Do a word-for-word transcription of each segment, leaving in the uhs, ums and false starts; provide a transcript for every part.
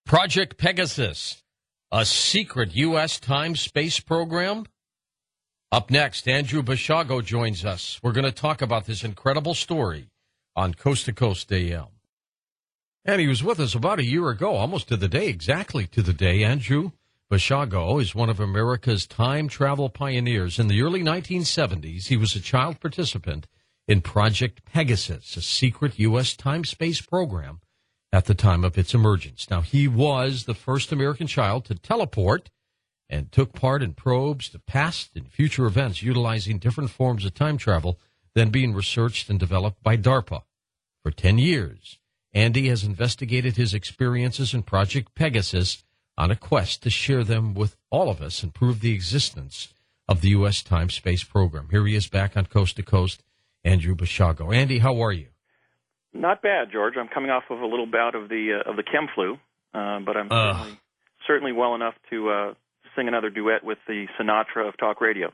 Project Pegasus, a secret U S time-space program? Up next, Andrew Basiago joins us. We're going to talk about this incredible story on Coast to Coast A M. And he was with us about a year ago, almost to the day, exactly to the day. Andrew Basiago is one of America's time travel pioneers. In the early nineteen seventies, he was a child participant in Project Pegasus, a secret U S time-space program at the time of its emergence. Now, he was the first American child to teleport and took part in probes to past and future events utilizing different forms of time travel then being researched and developed by DARPA. For ten years, Andy has investigated his experiences in Project Pegasus on a quest to share them with all of us and prove the existence of the U S time-space program. Here he is back on Coast to Coast, Andrew Basiago. Andy, how are you? Not bad, George. I'm coming off of a little bout of the uh, of the chem flu, uh, but I'm uh. certainly, certainly well enough to uh, sing another duet with the Sinatra of talk radio.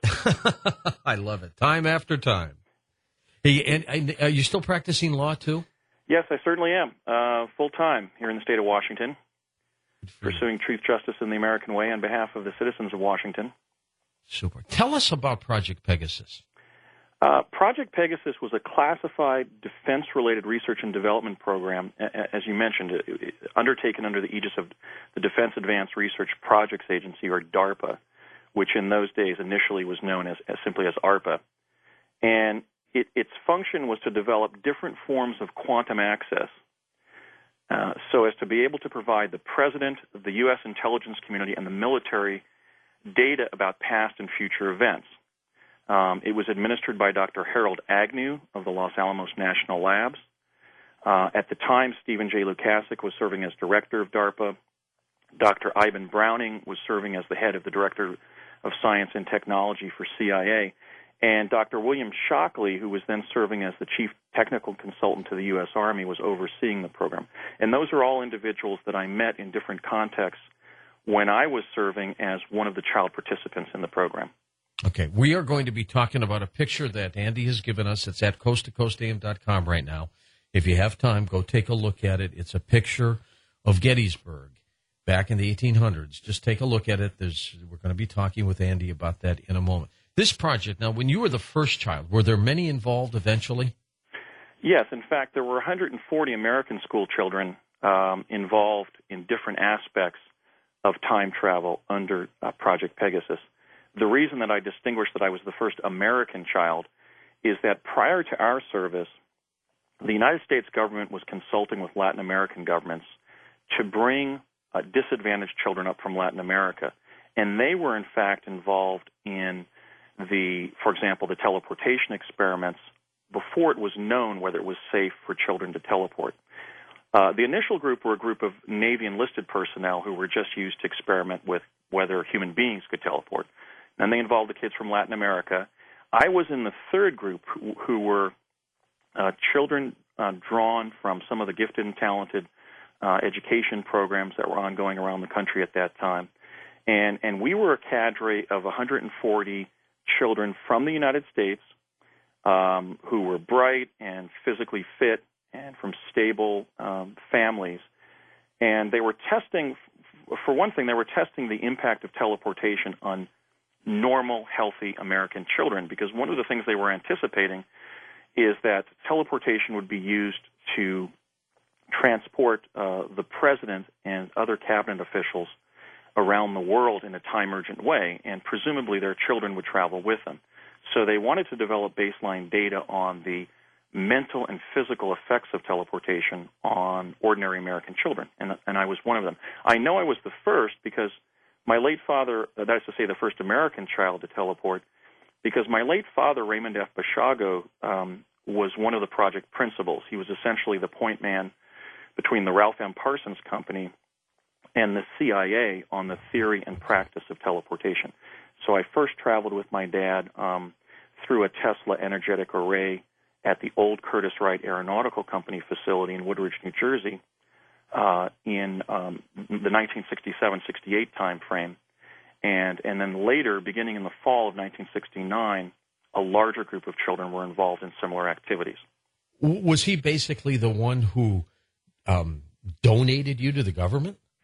I love it. Time after time. Hey, and, and are you still practicing law, too? Yes, I certainly am. Uh, full-time here in the state of Washington, pursuing truth, justice, and the American way on behalf of the citizens of Washington. Super. Tell us about Project Pegasus. Uh, Project Pegasus was a classified defense-related research and development program, as you mentioned, undertaken under the aegis of the Defense Advanced Research Projects Agency, or DARPA, which in those days initially was known as, as simply as ARPA. And it, its function was to develop different forms of quantum access uh, so as to be able to provide the President, the U S intelligence community, and the military data about past and future events. Um, it was administered by Doctor Harold Agnew of the Los Alamos National Labs. Uh, at the time, Stephen J. Lukasik was serving as director of DARPA. Doctor Ivan Browning was serving as the head of the Director of Science and Technology for C I A. And Doctor William Shockley, who was then serving as the chief technical consultant to the U S Army, was overseeing the program. And those are all individuals that I met in different contexts when I was serving as one of the child participants in the program. Okay, we are going to be talking about a picture that Andy has given us. It's at coast to coast a m dot com right now. If you have time, go take a look at it. It's a picture of Gettysburg back in the eighteen hundreds. Just take a look at it. There's, we're going to be talking with Andy about that in a moment. This project, now, when you were the first child, were there many involved eventually? Yes, in fact, there were one hundred forty American school children um, involved in different aspects of time travel under uh, Project Pegasus. The reason that I distinguished that I was the first American child is that prior to our service, the United States government was consulting with Latin American governments to bring uh, disadvantaged children up from Latin America. And they were, in fact, involved in the, for example, the teleportation experiments before it was known whether it was safe for children to teleport. Uh, the initial group were a group of Navy enlisted personnel who were just used to experiment with whether human beings could teleport. And they involved the kids from Latin America. I was in the third group who, who were uh, children uh, drawn from some of the gifted and talented uh, education programs that were ongoing around the country at that time. And, and we were a cadre of one hundred forty children from the United States um, who were bright and physically fit and from stable um, families. And they were testing, for one thing, they were testing the impact of teleportation on normal, healthy American children, because one of the things they were anticipating is that teleportation would be used to transport uh, the president and other cabinet officials around the world in a time-urgent way, and presumably their children would travel with them. So they wanted to develop baseline data on the mental and physical effects of teleportation on ordinary American children, and, and I was one of them. I know I was the first because my late father, that is to say the first American child to teleport, because my late father, Raymond F. Basiago, um, was one of the project principals. He was essentially the point man between the Ralph M. Parsons Company and the C I A on the theory and practice of teleportation. So I first traveled with my dad um, through a Tesla energetic array at the old Curtiss-Wright Aeronautical Company facility in Woodridge, New Jersey, uh, in um, the nineteen sixty-seven sixty-eight time frame. And, and then later, beginning in the fall of nineteen sixty-nine, a larger group of children were involved in similar activities. Was he basically the one who um, donated you to the government?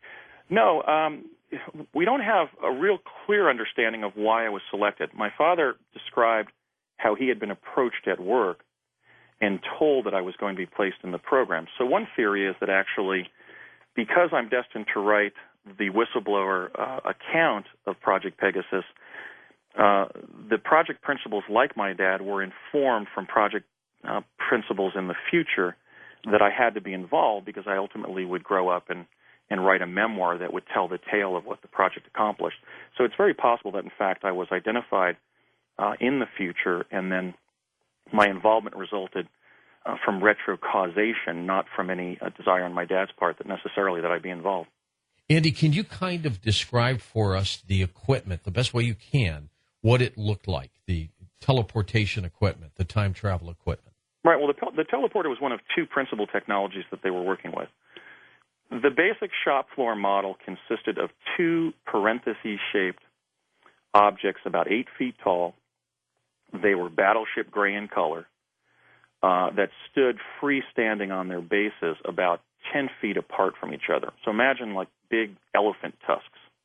No, um, we don't have a real clear understanding of why I was selected. My father described how he had been approached at work and told that I was going to be placed in the program. So one theory is that actually, because I'm destined to write the whistleblower uh, account of Project Pegasus, uh, the project principals, like my dad, were informed from project uh, principals in the future that I had to be involved because I ultimately would grow up and, and write a memoir that would tell the tale of what the project accomplished. So it's very possible that, in fact, I was identified uh, in the future, and then my involvement resulted uh, from retrocausation, not from any uh, desire on my dad's part that necessarily that I be involved. Andy, can you kind of describe for us the equipment, the best way you can, what it looked like, the teleportation equipment, the time travel equipment? Right. Well, the, the teleporter was one of two principal technologies that they were working with. The basic shop floor model consisted of two parentheses-shaped objects about eight feet tall. They were battleship gray in color uh, that stood freestanding on their bases about ten feet apart from each other. So imagine like big elephant tusks.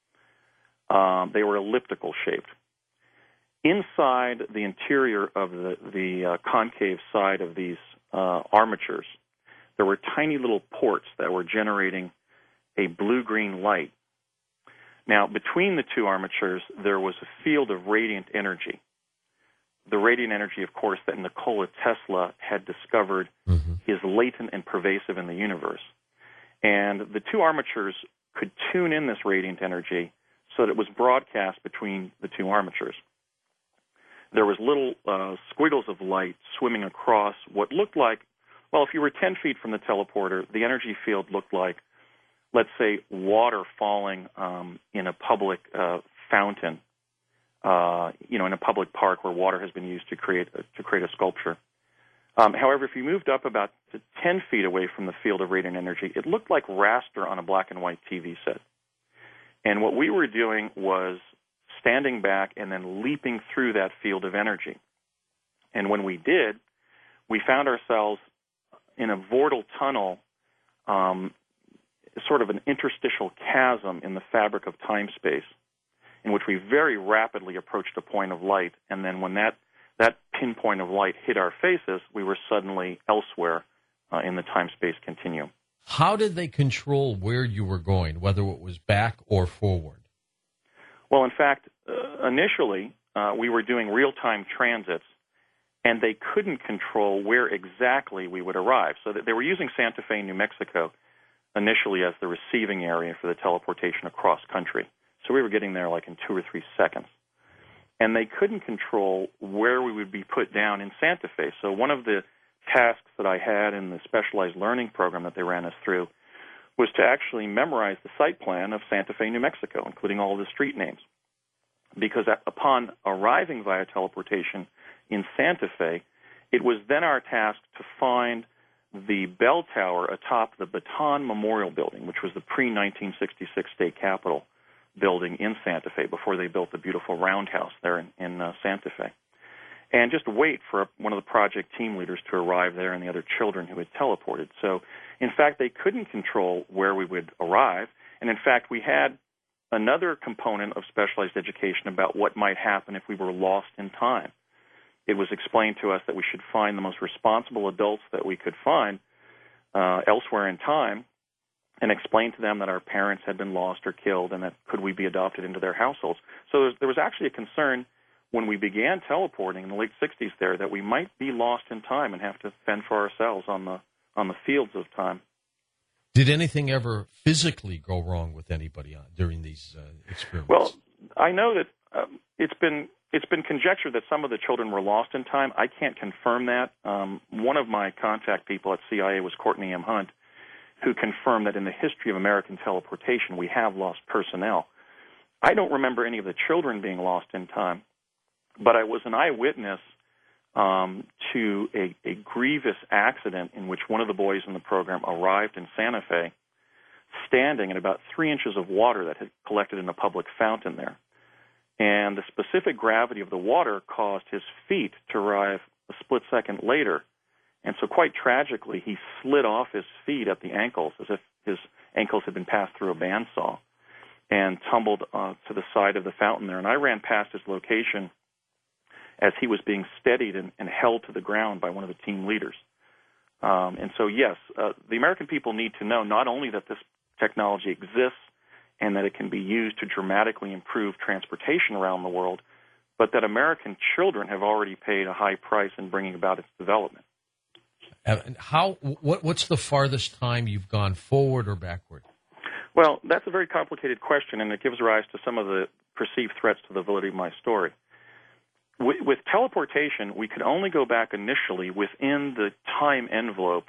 Um, they were elliptical shaped. Inside the interior of the, the uh, concave side of these uh, armatures, there were tiny little ports that were generating a blue-green light. Now, between the two armatures, there was a field of radiant energy. The radiant energy, of course, that Nikola Tesla had discovered mm-hmm. is latent and pervasive in the universe. And the two armatures could tune in this radiant energy so that it was broadcast between the two armatures. There was little uh, squiggles of light swimming across what looked like, well, if you were ten feet from the teleporter, the energy field looked like, let's say, water falling um, in a public uh, fountain, uh, you know, in a public park where water has been used to create a, to create a sculpture. Um, however, if you moved up about to ten feet away from the field of radiant energy, it looked like raster on a black and white T V set. And what we were doing was standing back and then leaping through that field of energy. And when we did, we found ourselves in a vortal tunnel, um, sort of an interstitial chasm in the fabric of time-space, in which we very rapidly approached a point of light. And then when that, that pinpoint of light hit our faces, we were suddenly elsewhere uh, in the time-space continuum. How did they control where you were going, whether it was back or forward? Well, in fact, uh, initially, uh, we were doing real-time transits, and they couldn't control where exactly we would arrive. So that they were using Santa Fe, New Mexico, initially as the receiving area for the teleportation across country. So we were getting there like in two or three seconds. And they couldn't control where we would be put down in Santa Fe. So one of the tasks that I had in the specialized learning program that they ran us through was to actually memorize the site plan of Santa Fe, New Mexico, including all of the street names. Because upon arriving via teleportation in Santa Fe, it was then our task to find the bell tower atop the Baton Memorial Building, which was the pre nineteen sixty-six state capitol building in Santa Fe before they built the beautiful roundhouse there in, in uh, Santa Fe. And just wait for one of the project team leaders to arrive there and the other children who had teleported. So, in fact, they couldn't control where we would arrive. And, in fact, we had another component of specialized education about what might happen if we were lost in time. It was explained to us that we should find the most responsible adults that we could find uh, elsewhere in time and explain to them that our parents had been lost or killed and that could we be adopted into their households. So there was, there was actually a concern when we began teleporting in the late sixties there that we might be lost in time and have to fend for ourselves on the on the fields of time. Did anything ever physically go wrong with anybody on, during these uh, experiments? Well, I know that um, it's been it's been conjectured that some of the children were lost in time. I can't confirm that. Um, one of my contact people at C I A was Courtney M. Hunt, who confirmed that in the history of American teleportation, we have lost personnel. I don't remember any of the children being lost in time, but I was an eyewitness um, to a, a grievous accident in which one of the boys in the program arrived in Santa Fe standing in about three inches of water that had collected in a public fountain there. And the specific gravity of the water caused his feet to arrive a split second later. And so quite tragically, he slid off his feet at the ankles as if his ankles had been passed through a bandsaw. and tumbled uh, to the side of the fountain there. And I ran past his location as he was being steadied and, and held to the ground by one of the team leaders. Um, and so, yes, uh, the American people need to know not only that this technology exists and that it can be used to dramatically improve transportation around the world, but that American children have already paid a high price in bringing about its development. And how? What, what's the farthest time you've gone forward or backward? Well, that's a very complicated question, and it gives rise to some of the perceived threats to the validity of my story. With, with teleportation, we could only go back initially within the time envelope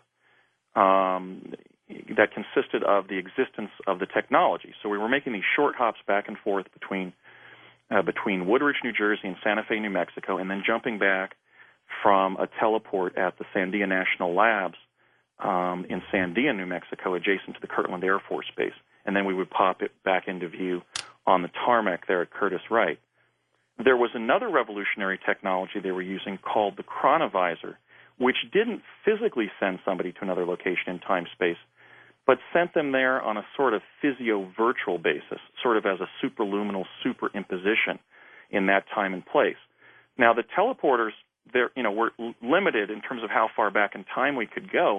um, that consisted of the existence of the technology. So we were making these short hops back and forth between uh, between Woodridge, New Jersey, and Santa Fe, New Mexico, and then jumping back from a teleport at the Sandia National Labs um, in Sandia, New Mexico, adjacent to the Kirtland Air Force Base. And then we would pop it back into view on the tarmac there at Curtiss Wright. There was another revolutionary technology they were using called the chronovisor, which didn't physically send somebody to another location in time-space, but sent them there on a sort of physio-virtual basis, sort of as a superluminal superimposition in that time and place. Now, the teleporters, they're, you know, were limited in terms of how far back in time we could go,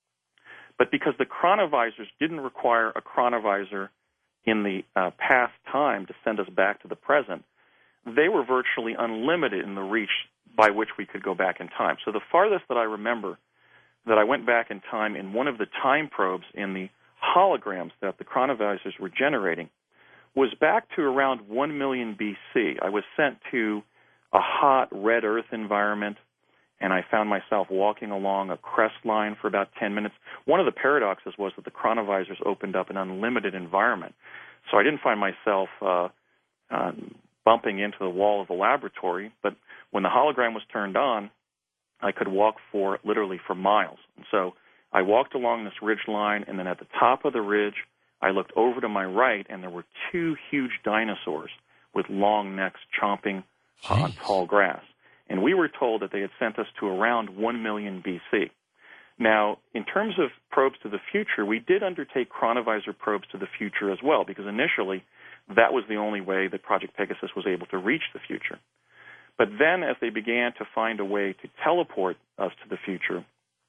but because the chronovisors didn't require a chronovisor in the uh, past time to send us back to the present, they were virtually unlimited in the reach by which we could go back in time. So the farthest that I remember that I went back in time in one of the time probes in the holograms that the chronovisors were generating was back to around one million B C. I was sent to a hot red Earth environment, and I found myself walking along a crest line for about ten minutes. One of the paradoxes was that the chronovisors opened up an unlimited environment. So I didn't find myself uh, uh, bumping into the wall of the laboratory, but when the hologram was turned on, I could walk for literally for miles. And so I walked along this ridge line, and then at the top of the ridge, I looked over to my right, and there were two huge dinosaurs with long necks chomping on tall grass. And we were told that they had sent us to around one million B C. Now, in terms of probes to the future, we did undertake chronovisor probes to the future as well, because initially that was the only way that Project Pegasus was able to reach the future. But then as they began to find a way to teleport us to the future,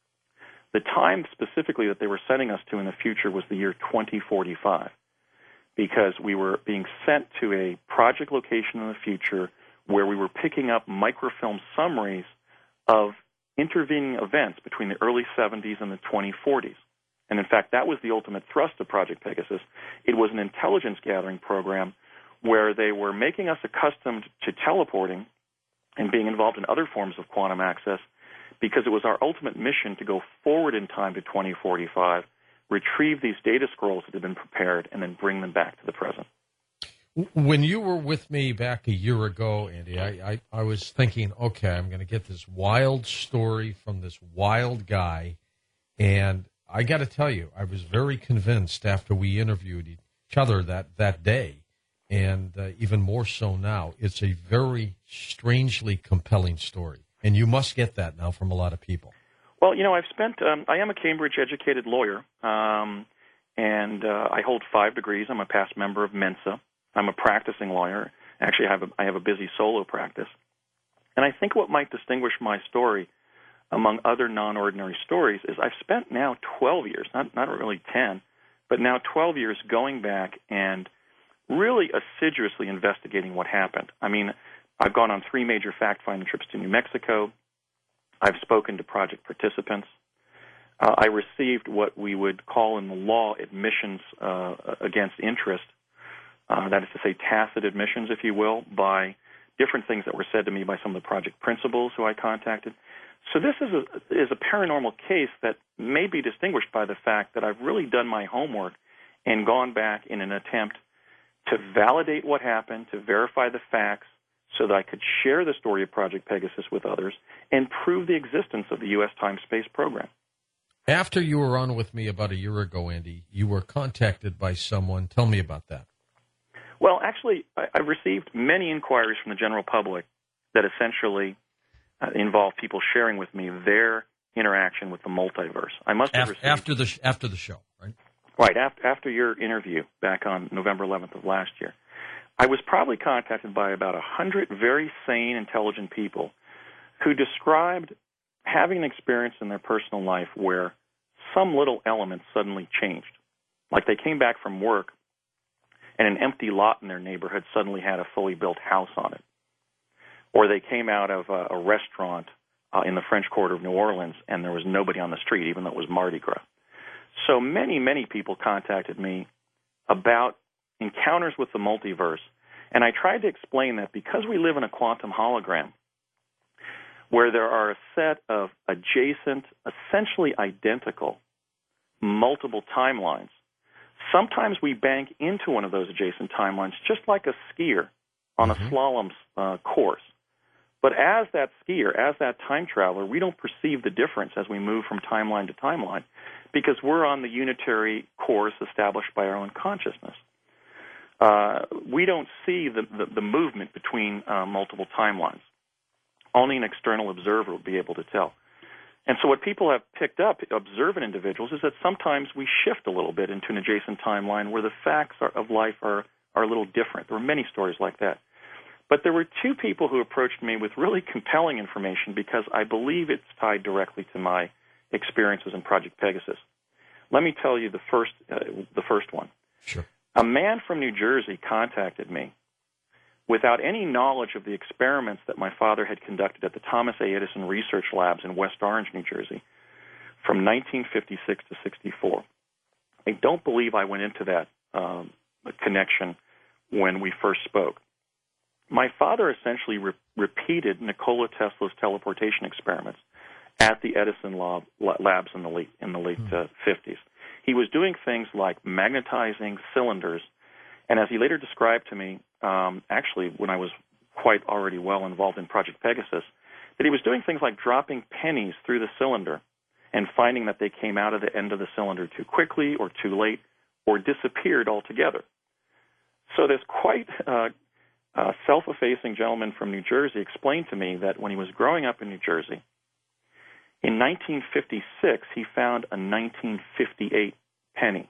the time specifically that they were sending us to in the future was the year twenty forty-five, because we were being sent to a project location in the future where we were picking up microfilm summaries of intervening events between the early seventies and the twenty forties. And in fact, that was the ultimate thrust of Project Pegasus. It was an intelligence gathering program where they were making us accustomed to teleporting and being involved in other forms of quantum access, because it was our ultimate mission to go forward in time to twenty forty-five, retrieve these data scrolls that had been prepared, and then bring them back to the present. When you were with me back a year ago, Andy, I, I, I was thinking, okay, I'm going to get this wild story from this wild guy. And I got to tell you, I was very convinced after we interviewed each other that, that day, and uh, even more so now. It's a very strangely compelling story. And you must get that now from a lot of people. Well, you know, I've spent, um, I am a Cambridge-educated lawyer, um, and uh, I hold five degrees. I'm a past member of Mensa. I'm a practicing lawyer. Actually, I have a, I have a busy solo practice. And I think what might distinguish my story among other non-ordinary stories is I've spent now twelve years, not, not really ten, but now twelve years going back and really assiduously investigating what happened. I mean, I've gone on three major fact-finding trips to New Mexico. I've spoken to project participants. Uh, I received what we would call in the law admissions uh, against interest. Uh, that is to say, tacit admissions, if you will, by different things that were said to me by some of the project principals who I contacted. So this is a, is a paranormal case that may be distinguished by the fact that I've really done my homework and gone back in an attempt to validate what happened, to verify the facts, so that I could share the story of Project Pegasus with others and prove the existence of the U S time-space program. After you were on with me about a year ago, Andy, you were contacted by someone. Tell me about that. Well, actually, I, I received many inquiries from the general public that essentially uh, involve people sharing with me their interaction with the multiverse. I must have After, received, after the after the show, right? Right, after, after your interview back on November eleventh of last year, I was probably contacted by about one hundred very sane, intelligent people who described having an experience in their personal life where some little element suddenly changed. Like they came back from work and an empty lot in their neighborhood suddenly had a fully built house on it. Or they came out of a, a restaurant uh, in the French Quarter of New Orleans and there was nobody on the street, even though it was Mardi Gras. So many, many people contacted me about encounters with the multiverse, and I tried to explain that because we live in a quantum hologram, where there are a set of adjacent, essentially identical, multiple timelines, sometimes we bank into one of those adjacent timelines just like a skier on mm-hmm. a slalom uh, course. But as that skier, as that time traveler, we don't perceive the difference as we move from timeline to timeline because we're on the unitary course established by our own consciousness. Uh, we don't see the, the, the movement between uh, multiple timelines. Only an external observer will be able to tell. And so what people have picked up, observant individuals, is that sometimes we shift a little bit into an adjacent timeline where the facts are, of life are, are a little different. There were many stories like that. But there were two people who approached me with really compelling information because I believe it's tied directly to my experiences in Project Pegasus. Let me tell you the first, uh, the first one. Sure. A man from New Jersey contacted me without any knowledge of the experiments that my father had conducted at the Thomas A. Edison Research Labs in West Orange, New Jersey, from nineteen fifty-six to sixty-four. I don't believe I went into that um, connection when we first spoke. My father essentially re- repeated Nikola Tesla's teleportation experiments at the Edison lab, labs in the late, in the late uh, fifties. He was doing things like magnetizing cylinders, and as he later described to me, um, actually when I was quite already well involved in Project Pegasus, that he was doing things like dropping pennies through the cylinder and finding that they came out of the end of the cylinder too quickly or too late or disappeared altogether. So this quite uh, uh, self-effacing gentleman from New Jersey explained to me that when he was growing up in New Jersey, in nineteen fifty-six, he found a nineteen fifty-eight penny.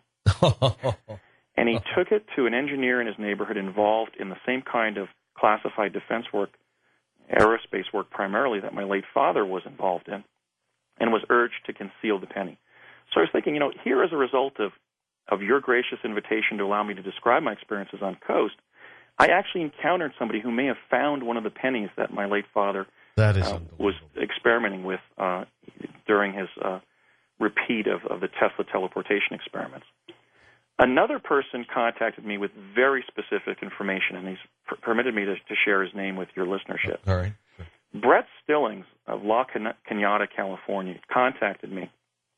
And he took it to an engineer in his neighborhood involved in the same kind of classified defense work, aerospace work primarily, that my late father was involved in, and was urged to conceal the penny. So I was thinking, you know, here as a result of, of your gracious invitation to allow me to describe my experiences on Coast, I actually encountered somebody who may have found one of the pennies that my late father that is uh, was experimenting with uh, during his uh, repeat of, of the Tesla teleportation experiments. Another person contacted me with very specific information, and he's per- permitted me to, to share his name with your listenership. All right. Sure. Brett Stillings of La Cañada, California, contacted me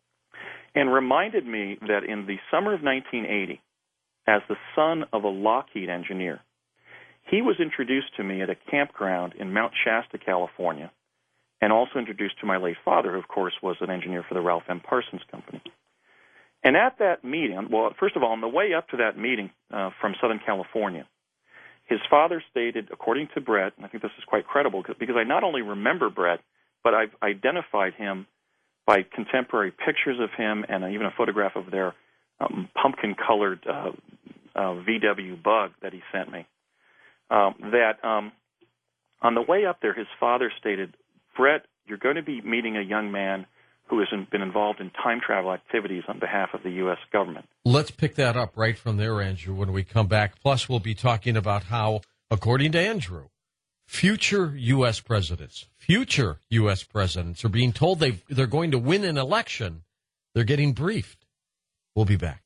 and reminded me that in the summer of nineteen eighty, as the son of a Lockheed engineer, he was introduced to me at a campground in Mount Shasta, California, and also introduced to my late father, who, of course, was an engineer for the Ralph M. Parsons Company. And at that meeting, well, first of all, on the way up to that meeting uh, from Southern California, his father stated, according to Brett, and I think this is quite credible, because I not only remember Brett, but I've identified him by contemporary pictures of him and even a photograph of their um, pumpkin-colored uh, uh, V W bug that he sent me, um, that um, on the way up there, his father stated, Brett, you're going to be meeting a young man who has been involved in time travel activities on behalf of the U S government. Let's pick that up right from there, Andrew, when we come back. Plus, we'll be talking about how, according to Andrew, future U S presidents, future U S presidents are being told they they're going to win an election. They're getting briefed. We'll be back.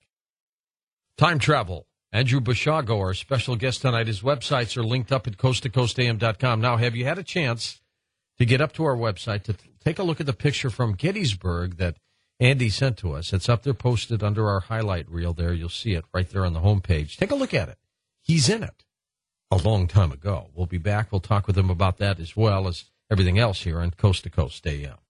Time travel. Andrew Basiago, our special guest tonight. His websites are linked up at coast to coast a m dot com. Now, have you had a chance to get up to our website to take a look at the picture from Gettysburg that Andy sent to us? It's up there posted under our highlight reel there. You'll see it right there on the homepage. Take a look at it. He's in it a long time ago. We'll be back. We'll talk with him about that as well as everything else here on Coast to Coast A M.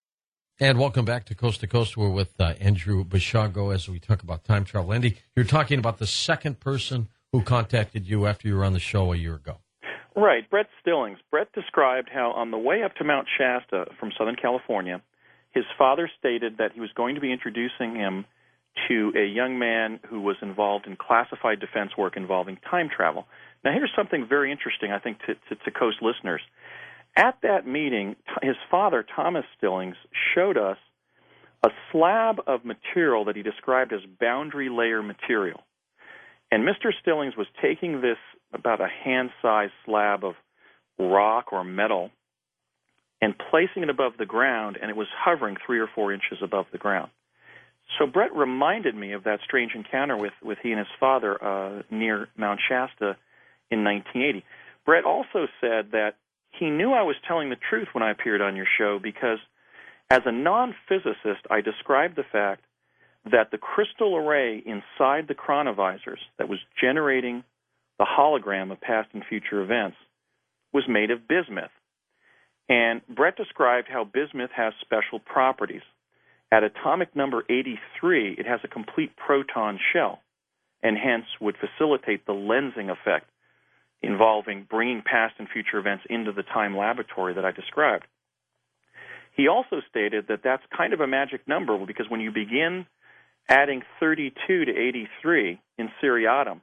And welcome back to Coast to Coast. We're with uh, Andrew Basiago as we talk about time travel. Andy, you're talking about the second person who contacted you after you were on the show a year ago. Right, Brett Stillings. Brett described how on the way up to Mount Shasta from Southern California, his father stated that he was going to be introducing him to a young man who was involved in classified defense work involving time travel. Now, here's something very interesting, I think, to, to, to Coast listeners. At that meeting, his father, Thomas Stillings, showed us a slab of material that he described as boundary layer material. And Mister Stillings was taking this about a hand-sized slab of rock or metal and placing it above the ground, and it was hovering three or four inches above the ground. So Brett reminded me of that strange encounter with, with he and his father uh, near Mount Shasta in nineteen eighty. Brett also said that he knew I was telling the truth when I appeared on your show because as a non-physicist, I described the fact that the crystal array inside the chronovisors that was generating the hologram of past and future events was made of bismuth. And Brett described how bismuth has special properties. At atomic number eighty-three, it has a complete proton shell, and hence would facilitate the lensing effect involving bringing past and future events into the time laboratory that I described. He also stated that that's kind of a magic number because when you begin adding thirty-two to eighty-three in seriatim,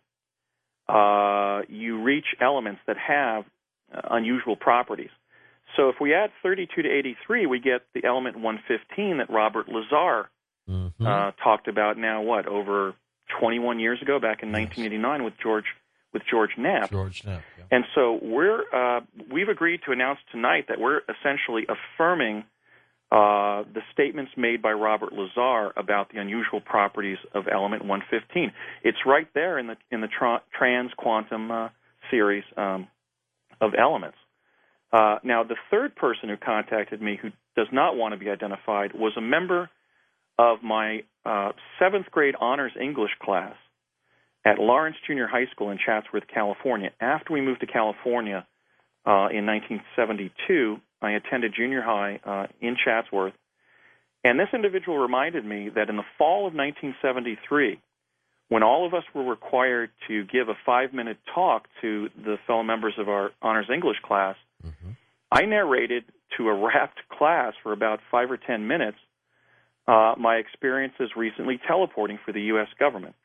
uh, you reach elements that have uh, unusual properties. So if we add thirty-two to eighty-three, we get the element one fifteen that Robert Lazar mm-hmm. uh, talked about now, what, over twenty-one years ago, back in yes. nineteen eighty-nine with George with George Knapp. George Knapp, yeah. And so we're, uh, we've agreed to announce tonight that we're essentially affirming uh, the statements made by Robert Lazar about the unusual properties of element one fifteen. It's right there in the in the tra- trans-quantum uh, series um, of elements. Uh, now, the third person who contacted me who does not want to be identified was a member of my uh, seventh grade honors English class at Lawrence Junior High School in Chatsworth, California. After we moved to California uh, in nineteen seventy-two, I attended junior high uh, in Chatsworth, and this individual reminded me that in the fall of nineteen seventy-three, when all of us were required to give a five-minute talk to the fellow members of our honors English class, mm-hmm. I narrated to a rapt class for about five or ten minutes uh, my experiences recently teleporting for the U S government.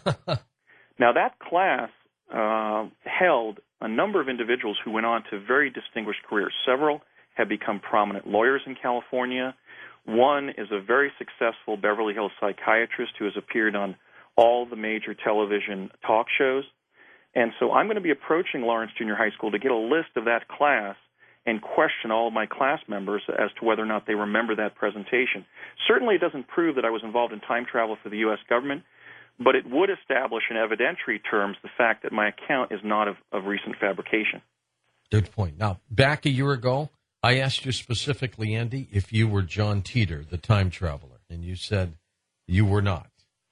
Now, that class uh, held a number of individuals who went on to very distinguished careers. Several have become prominent lawyers in California. One is a very successful Beverly Hills psychiatrist who has appeared on all the major television talk shows. And so I'm going to be approaching Lawrence Junior High School to get a list of that class and question all of my class members as to whether or not they remember that presentation. Certainly it doesn't prove that I was involved in time travel for the U S government, but it would establish in evidentiary terms the fact that my account is not of, of recent fabrication. Good point. Now, back a year ago, I asked you specifically, Andy, if you were John Titor, the time traveler, and you said you were not.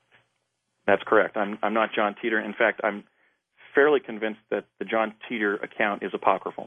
That's correct. I'm, I'm not John Titor. In fact, I'm fairly convinced that the John Titor account is apocryphal.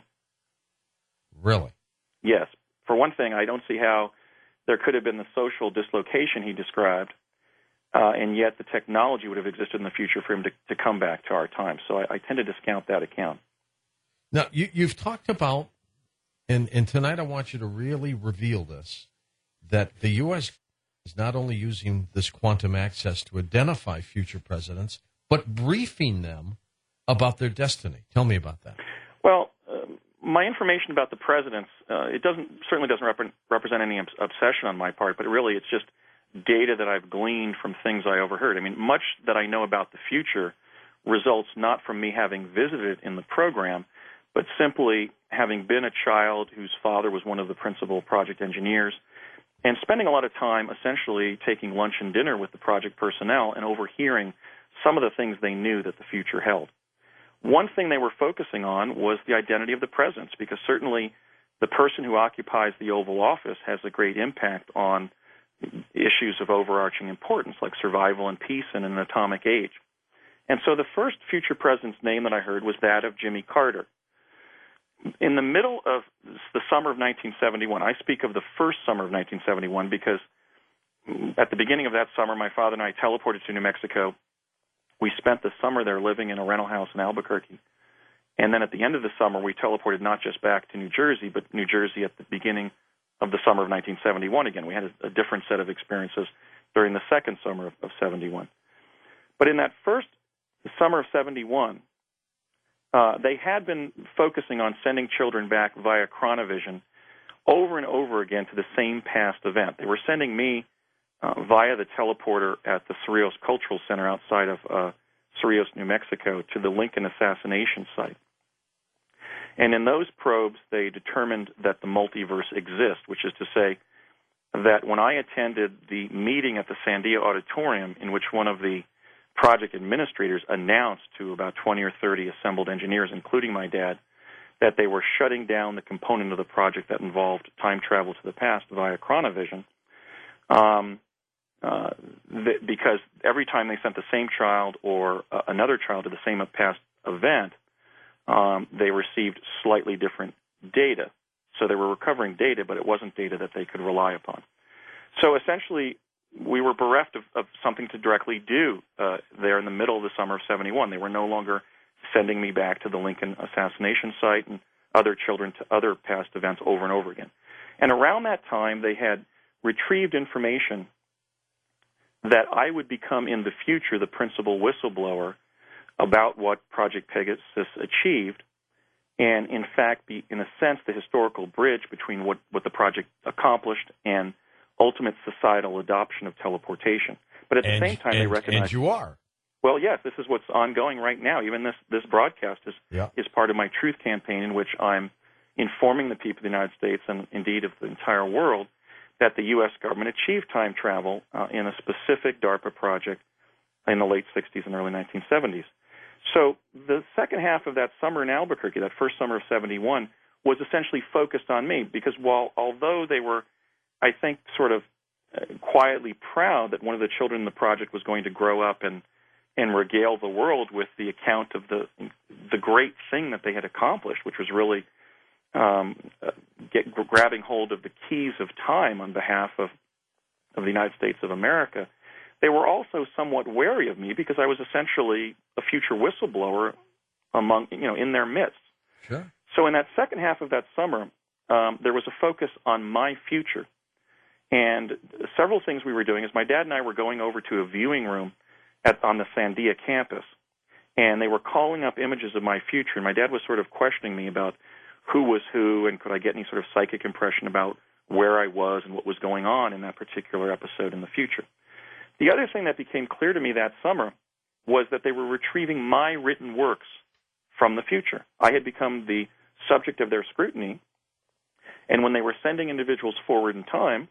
Really? Yes. For one thing, I don't see how there could have been the social dislocation he described, uh, and yet the technology would have existed in the future for him to, to come back to our time. So I, I tend to discount that account. Now, you, you've talked about, and, and tonight I want you to really reveal this, that the U S is not only using this quantum access to identify future presidents, but briefing them about their destiny. Tell me about that. Well, um, my information about the presidents, uh, it doesn't certainly doesn't rep- represent any obs- obsession on my part, but really it's just data that I've gleaned from things I overheard. I mean, much that I know about the future results not from me having visited in the program, but simply having been a child whose father was one of the principal project engineers and spending a lot of time essentially taking lunch and dinner with the project personnel and overhearing some of the things they knew that the future held. One thing they were focusing on was the identity of the presidents, because certainly the person who occupies the Oval Office has a great impact on issues of overarching importance, like survival and peace in an atomic age. And so the first future president's name that I heard was that of Jimmy Carter. In the middle of the summer of nineteen seventy-one, I speak of the first summer of nineteen seventy-one because at the beginning of that summer, my father and I teleported to New Mexico. We spent the summer there living in a rental house in Albuquerque. And then at the end of the summer, we teleported not just back to New Jersey, but New Jersey at the beginning of the summer of nineteen seventy-one again. We had a, a different set of experiences during the second summer of, of seventy-one. But in that first summer of seventy-one, uh, they had been focusing on sending children back via Chronovision over and over again to the same past event. They were sending me uh, via the teleporter at the Cerrillos Cultural Center outside of uh, Cerrillos, New Mexico, to the Lincoln assassination site. And in those probes, they determined that the multiverse exists, which is to say that when I attended the meeting at the Sandia Auditorium, in which one of the project administrators announced to about twenty or thirty assembled engineers, including my dad, that they were shutting down the component of the project that involved time travel to the past via Chronovision, um, uh, th- because every time they sent the same child or uh, another child to the same past event, um, they received slightly different data. So they were recovering data, but it wasn't data that they could rely upon. So essentially, we were bereft of, of something to directly do uh, there in the middle of the summer of seventy-one. They were no longer sending me back to the Lincoln assassination site and other children to other past events over and over again. And around that time, they had retrieved information that I would become in the future the principal whistleblower about what Project Pegasus achieved, and in fact be, in a sense, the historical bridge between what, what the project accomplished and ultimate societal adoption of teleportation. But at the and, same time, and, they recognize... And you are. Well, yes, this is what's ongoing right now. Even this, this broadcast is, yeah. is part of my truth campaign, in which I'm informing the people of the United States and indeed of the entire world that the U S government achieved time travel uh, in a specific DARPA project in the late sixties and early nineteen seventies. So the second half of that summer in Albuquerque, that first summer of seventy-one, was essentially focused on me because while although they were, I think, sort of uh, quietly proud that one of the children in the project was going to grow up and and regale the world with the account of the the great thing that they had accomplished, which was really um, uh, get, grabbing hold of the keys of time on behalf of, of the United States of America, they were also somewhat wary of me because I was essentially a future whistleblower among you know in their midst. Sure. So in that second half of that summer, um, there was a focus on my future. And several things we were doing is my dad and I were going over to a viewing room at, on the Sandia campus, and they were calling up images of my future. And my dad was sort of questioning me about who was who and could I get any sort of psychic impression about where I was and what was going on in that particular episode in the future. The other thing that became clear to me that summer was that they were retrieving my written works from the future. I had become the subject of their scrutiny, and when they were sending individuals forward in time,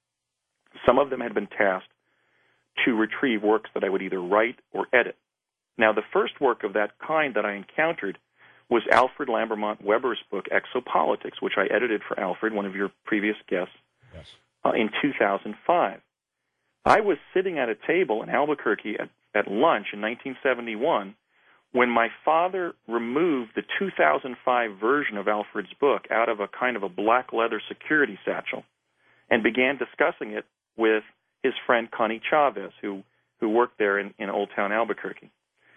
some of them had been tasked to retrieve works that I would either write or edit. Now, the first work of that kind that I encountered was Alfred Lambermont Weber's book, Exopolitics, which I edited for Alfred, one of your previous guests, yes. uh, in two thousand five. I was sitting at a table in Albuquerque at, at lunch in nineteen seventy-one when my father removed the two thousand five version of Alfred's book out of a kind of a black leather security satchel and began discussing it with his friend Connie Chavez, who, who worked there in, in Old Town Albuquerque.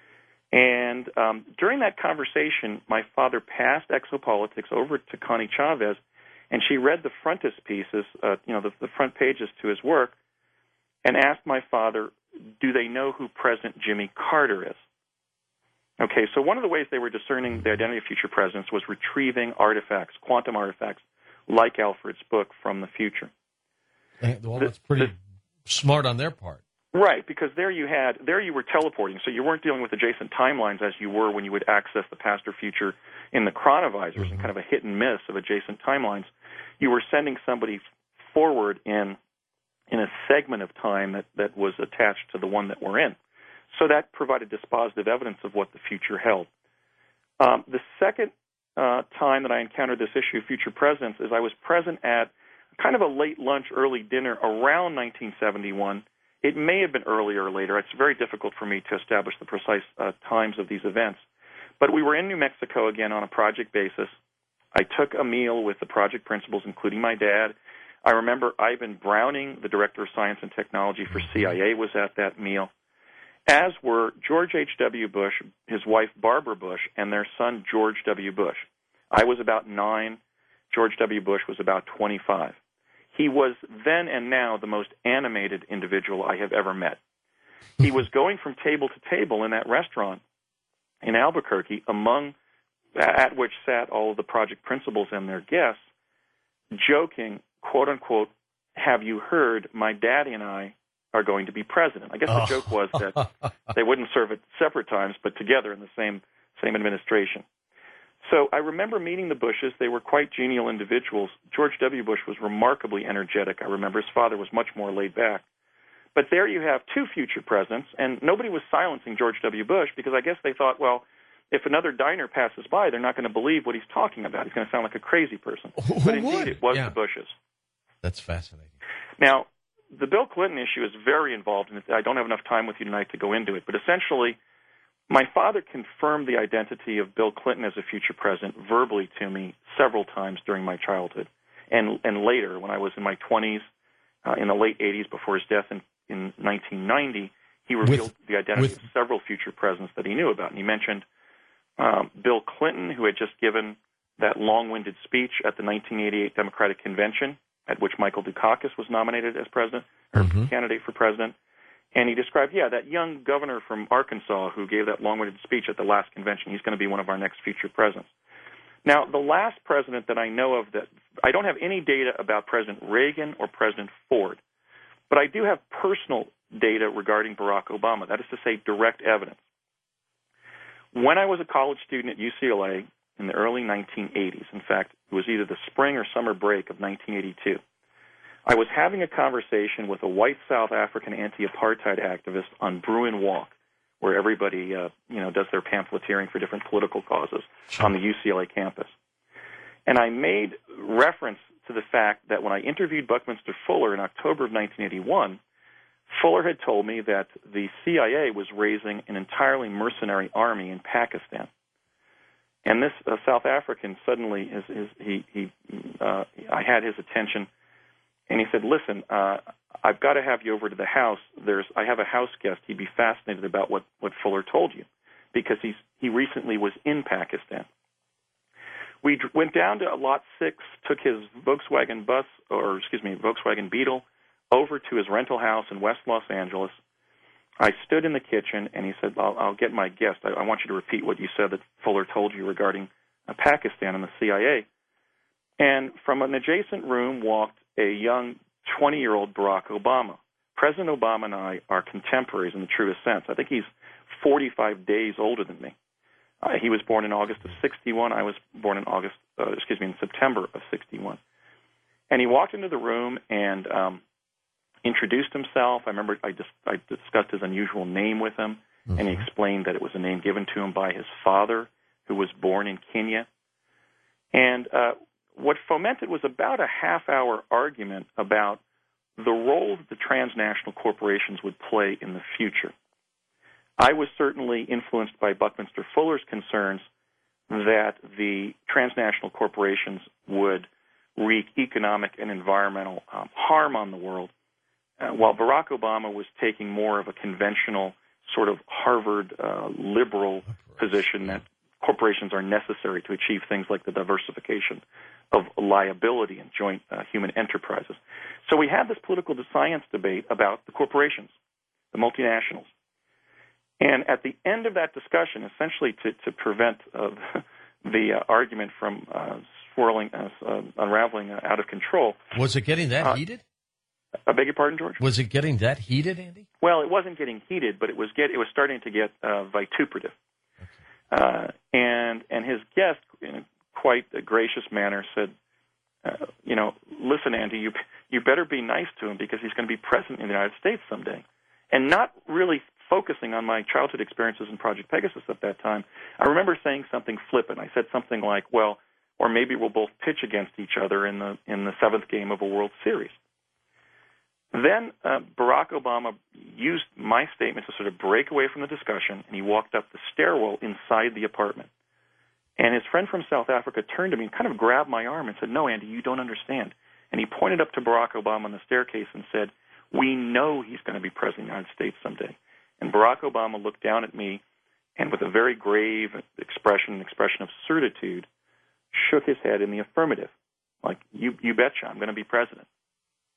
And um, during that conversation, my father passed Exopolitics over to Connie Chavez, and she read the frontispieces, uh, you know, the, the front pages to his work, and asked my father, do they know who President Jimmy Carter is? Okay, so one of the ways they were discerning the identity of future presidents was retrieving artifacts, quantum artifacts, like Alfred's book from the future. Well, that's pretty the, smart on their part. Right, because there you had, there you were teleporting, so you weren't dealing with adjacent timelines as you were when you would access the past or future in the chronovisors, mm-hmm. and kind of a hit and miss of adjacent timelines. You were sending somebody forward in in a segment of time that, that was attached to the one that we're in. So that provided dispositive evidence of what the future held. Um, the second uh, time that I encountered this issue of future presidents is I was present at kind of a late lunch, early dinner around nineteen seventy-one. It may have been earlier or later. It's very difficult for me to establish the precise uh, times of these events. But we were in New Mexico again on a project basis. I took a meal with the project principals, including my dad. I remember Ivan Browning, the director of science and technology for C I A, was at that meal, as were George H W. Bush, his wife Barbara Bush, and their son George W. Bush. I was about nine. George W. Bush was about twenty-five. He was then and now the most animated individual I have ever met. He was going from table to table in that restaurant in Albuquerque, among at which sat all of the project principals and their guests, joking, quote unquote, "Have you heard? My daddy and I are going to be president." I guess the Oh. joke was that they wouldn't serve at separate times, but together in the same same administration. So I remember meeting the Bushes. They were quite genial individuals. George W. Bush was remarkably energetic. I remember his father was much more laid back. But there you have two future presidents, and nobody was silencing George W. Bush because I guess they thought, well, if another diner passes by, they're not going to believe what he's talking about. He's going to sound like a crazy person. Who but indeed, would? it was Yeah. the Bushes. That's fascinating. Now, the Bill Clinton issue is very involved, and I don't have enough time with you tonight to go into it. But essentially, my father confirmed the identity of Bill Clinton as a future president verbally to me several times during my childhood, and and later when I was in my twenties, uh, in the late eighties, before his death in, in nineteen ninety, he revealed With- the identity with- of several future presidents that he knew about, and he mentioned um, Bill Clinton, who had just given that long-winded speech at the nineteen eighty-eight Democratic Convention, at which Michael Dukakis was nominated as president or Mm-hmm. candidate for president. And he described, yeah, that young governor from Arkansas who gave that long-winded speech at the last convention. He's going to be one of our next future presidents. Now, the last president that I know of that I don't have any data about President Reagan or President Ford, but I do have personal data regarding Barack Obama. That is to say, direct evidence. When I was a college student at U C L A in the early nineteen eighties, in fact, it was either the spring or summer break of nineteen eighty-two, I was having a conversation with a white South African anti-apartheid activist on Bruin Walk, where everybody uh, you know does their pamphleteering for different political causes on the U C L A campus. And I made reference to the fact that when I interviewed Buckminster Fuller in October of nineteen eighty-one, Fuller had told me that the C I A was raising an entirely mercenary army in Pakistan. And this uh, South African suddenly, is, is, he, he, uh, I had his attention. And he said, "Listen, uh, I've got to have you over to the house. There's, I have a house guest. He'd be fascinated about what, what Fuller told you, because he's he recently was in Pakistan." We d- went down to Lot six, took his Volkswagen bus, or excuse me, Volkswagen Beetle, over to his rental house in West Los Angeles. I stood in the kitchen, and he said, "I'll, I'll get my guest. I, I want you to repeat what you said that Fuller told you regarding uh, Pakistan and the C I A." And from an adjacent room walked a young twenty-year-old Barack Obama. President Obama and I are contemporaries in the truest sense. I think he's forty-five days older than me. Uh, he was born in August of sixty-one. I was born in August, uh, excuse me, in September of sixty-one. And he walked into the room and um, introduced himself. I remember I, dis- I discussed his unusual name with him, mm-hmm. and he explained that it was a name given to him by his father, who was born in Kenya. And uh, what fomented was about a half-hour argument about the role that the transnational corporations would play in the future. I was certainly influenced by Buckminster Fuller's concerns that the transnational corporations would wreak economic and environmental um, harm on the world, uh, while Barack Obama was taking more of a conventional sort of Harvard uh, liberal position that corporations are necessary to achieve things like the diversification of liability and joint uh, human enterprises. So we had this political science debate about the corporations, the multinationals. And at the end of that discussion, essentially to, to prevent uh, the uh, argument from uh, swirling, uh, uh, unraveling uh, out of control. Was it getting that uh, heated? I beg your pardon, George? Was it getting that heated, Andy? Well, it wasn't getting heated, but it was get it was starting to get uh, vituperative. Okay. Uh, and and his guest, in a quite a gracious manner, said, uh, "You know, listen, Andy, you you better be nice to him because he's going to be president in the United States someday." And not really focusing on my childhood experiences in Project Pegasus at that time, I remember saying something flippant. I said something like, "Well, or maybe we'll both pitch against each other in the in the seventh game of a World Series." Then uh, Barack Obama used my statement to sort of break away from the discussion, and he walked up the stairwell inside the apartment. And his friend from South Africa turned to me and kind of grabbed my arm and said, "No, Andy, you don't understand." And he pointed up to Barack Obama on the staircase and said, "We know he's going to be president of the United States someday." And Barack Obama looked down at me and with a very grave expression, an expression of certitude, shook his head in the affirmative, like, you, you betcha, I'm going to be president.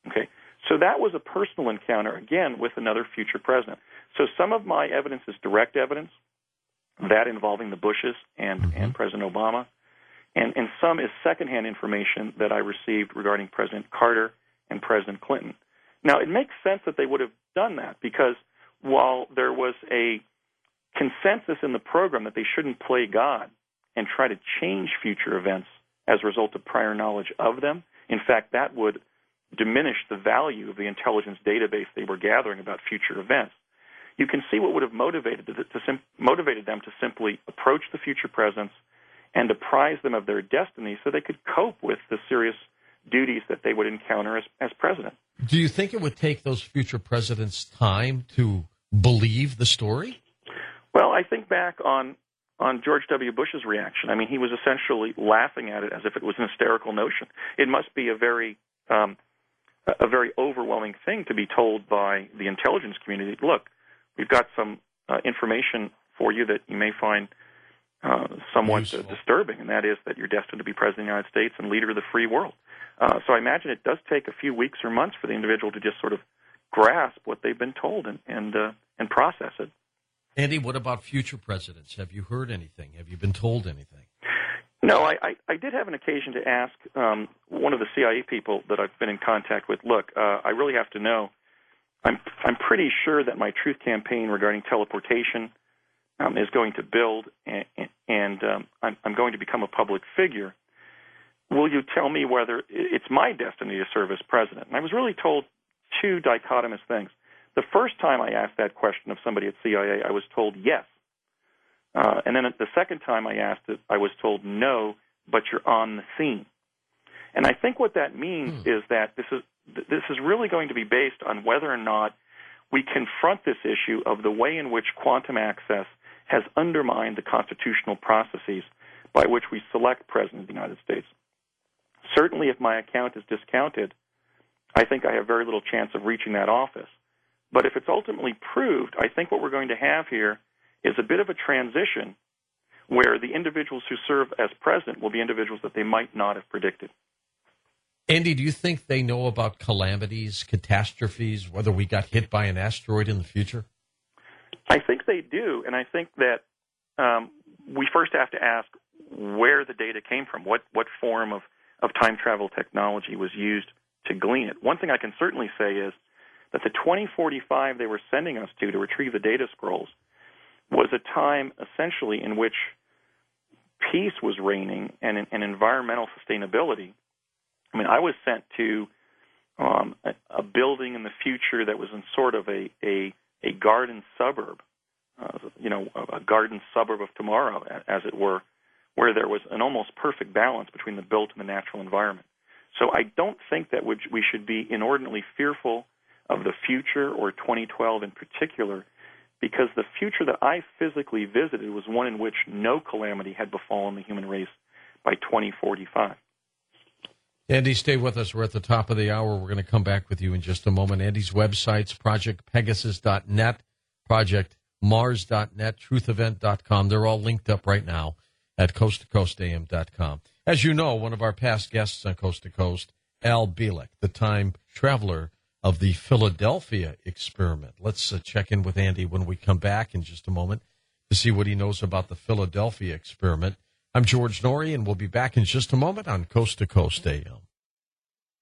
Okay, so that was a personal encounter, again, with another future president. So some of my evidence is direct evidence, that involving the Bushes and, mm-hmm. and President Obama, and, and some is secondhand information that I received regarding President Carter and President Clinton. Now, it makes sense that they would have done that because while there was a consensus in the program that they shouldn't play God and try to change future events as a result of prior knowledge of them, in fact, that would diminish the value of the intelligence database they were gathering about future events. You can see what would have motivated, to, to sim- motivated them to simply approach the future presidents and apprise them of their destiny so they could cope with the serious duties that they would encounter as, as president. Do you think it would take those future presidents time to believe the story? Well, I think back on, on George W. Bush's reaction. I mean, he was essentially laughing at it as if it was an hysterical notion. It must be a very um, a very overwhelming thing to be told by the intelligence community, look, we've got some uh, information for you that you may find uh, somewhat uh, disturbing, and that is that you're destined to be president of the United States and leader of the free world. Uh, so I imagine it does take a few weeks or months for the individual to just sort of grasp what they've been told and and, uh, and process it. Andy, what about future presidents? Have you heard anything? Have you been told anything? No, I, I, I did have an occasion to ask um, one of the C I A people that I've been in contact with, look, uh, I really have to know, I'm I'm pretty sure that my truth campaign regarding teleportation um, is going to build, and, and um, I'm, I'm going to become a public figure. Will you tell me whether it's my destiny to serve as president? And I was really told two dichotomous things. The first time I asked that question of somebody at C I A, I was told yes. Uh, and then the second time I asked it, I was told no, but you're on the scene. And I think what that means hmm. is that this is this is really going to be based on whether or not we confront this issue of the way in which quantum access has undermined the constitutional processes by which we select President of the United States. Certainly, if my account is discounted, I think I have very little chance of reaching that office. But if it's ultimately proved, I think what we're going to have here is a bit of a transition where the individuals who serve as president will be individuals that they might not have predicted. Andy, do you think they know about calamities, catastrophes, whether we got hit by an asteroid in the future? I think they do, and I think that um, we first have to ask where the data came from, what, what form of, of time travel technology was used to glean it. One thing I can certainly say is that the twenty forty-five they were sending us to to retrieve the data scrolls was a time essentially in which peace was reigning and, and environmental sustainability. I mean, I was sent to um, a, a building in the future that was in sort of a, a, a garden suburb, uh, you know, a, a garden suburb of tomorrow, as it were, where there was an almost perfect balance between the built and the natural environment. So I don't think that we should be inordinately fearful of the future or twenty twelve in particular, because the future that I physically visited was one in which no calamity had befallen the human race by twenty forty-five. Andy, stay with us. We're at the top of the hour. We're going to come back with you in just a moment. Andy's websites, project pegasus dot net, project mars dot net, truth event dot com. They're all linked up right now at coast to coast a m dot com. As you know, one of our past guests on Coast to Coast, Al Bielek, the time traveler of the Philadelphia experiment. Let's uh, check in with Andy when we come back in just a moment to see what he knows about the Philadelphia experiment. I'm George Noory, and we'll be back in just a moment on Coast to Coast A M.